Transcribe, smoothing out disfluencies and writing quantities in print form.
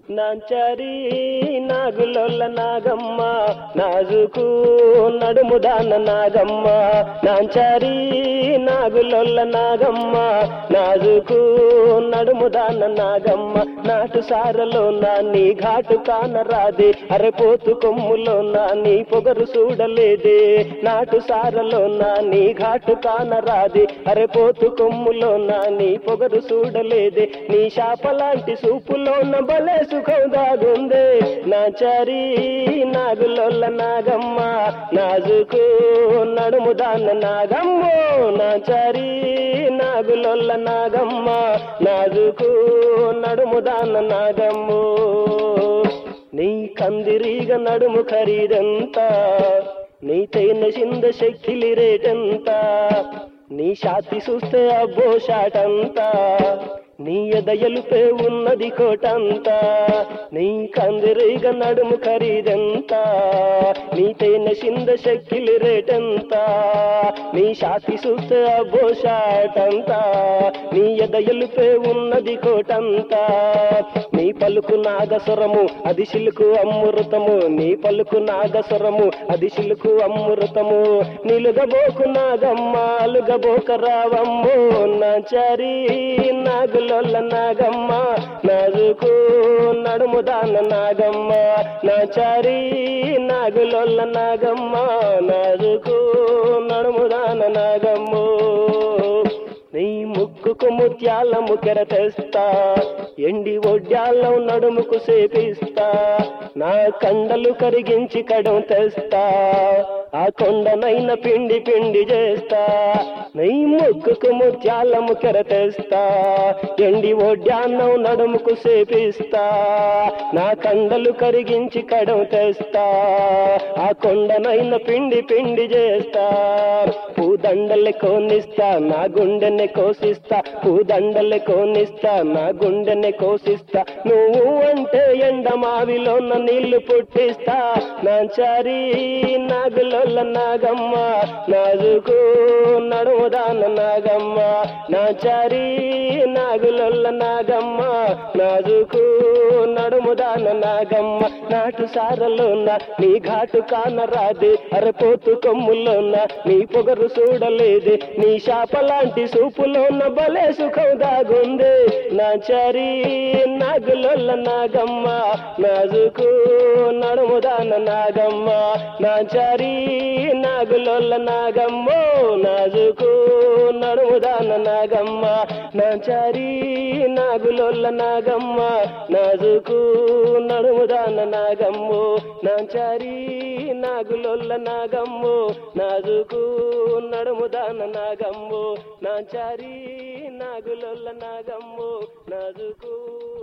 నాంచారి నాగులొల్ల నాగమ్మ నాజుకు నడుముదాన నాగమ్మ నాంచారి నాగులొల్ల నాగమ్మ నాజుకు నడుముదాన నాగమ్మ నాటు సారలో నా నీ ఘాటు కానరాదే అరెపోతు కొమ్ములో నా నీ పొగరు చూడలేదే నాటు సారలో నా నీ ఘాటు కానరాదే అరెపోతు కొమ్ములో నా నీ పొగరు చూడలేదే నీ శాపలాంటి సూపులోన బలే సుఖం దాగుందే నాచారి నాగులొల్ల నాగమ్మ నాజుకు నడుముదాన నాగమ్మో నాచారి నాగులొల్ల నాగమ్మ నాజుకు నడుముదాన నాగమ్మో నీ కందిరీగ నడుము ఖరీదెంత నీ తైన చింద శక్కిలి రేటెంత నీ షాతి చూస్తే అబ్బో షాటంతా నీ ఎదయలుపే ఉన్నది కోటంతా నీ కందిరీగ నడుము ఖరీదెంత నీ తైన చింద శక్కిలి రేటెంత నీ షాతి చూస్తే అబ్బో షాటంతా నీ ఎదయలుపే ఉన్నది కోటంతా నీ పలుకు నాగస్వరము అది శిలుకు అమృతము నీ పలుకు నాగస్వరము అది శిలుకు అమృతము నిలుగబోకు నాగమ్మ అలుగబోక రావమ్మో నాచారి నాగులొల్ల నాగమ్మ నాజుకు నడుముదాన నాగమ్మ నాచారి నాగులొల్ల నాగమ్మ నాజుకు నడుముదాన నాగమ్మో నీ ముక్కుకు ముత్యాల ముకెర తెస్తా ఎండి ఒడ్యాలం నడుముకు సేపిస్తా నా కండలు కరిగించి కడం తెస్తా ఆ కొండనైన పిండి పిండి చేస్తా నీ ముక్కుకు ముత్యాల ముకెర తెస్తా ఎండి ఒడ్యాన్నం నడుముకు సేపిస్తా నా కండలు కరిగించి కడం తెస్తా ఆ కొండనైన పిండి పిండి చేస్తా పూదండలే కోనిస్తా నా గుండెని కోసిస్తా పూదండలే కోనిస్తా నా గుండెని కోసిస్తా నువ్వు అంటే ఎండమావిలోన నీళ్లు పుట్టిస్తా నాంచారి నాగులొల్ల నాగమ్మ నాజుకు నడుముదాన నాగమ్మ నాంచారి నాగులొల్ల నాగమ్మ నాజుకు నడుముదాన నాగమ్మ నాటు సారలోన నీ ఘాటు కానరాదే అరెపోతు కొమ్ములోన నీ పొగరు చూడలేదే నీ శాపలాంటి సూపులోన బలే సుఖం దాగుందే నాచారి నాగులొల్ల నాగమ్మ నాజుకు నడుముదాన నాగమ్మ నాచారి నాగులొల్ల నాగమ్మో నాజుకు నడుముదాన నాగమ్మ నాచారి నాగులొల్ల నాగమ్మ నాజుకు నడుముదాన నాగమ్మో నాచారి నాగులొల్ల నాగమ్మో నాజుకు నడుముదాన నాగమ్మో నాచారి నాగులొల్ల నాగమ్మో నాజుకు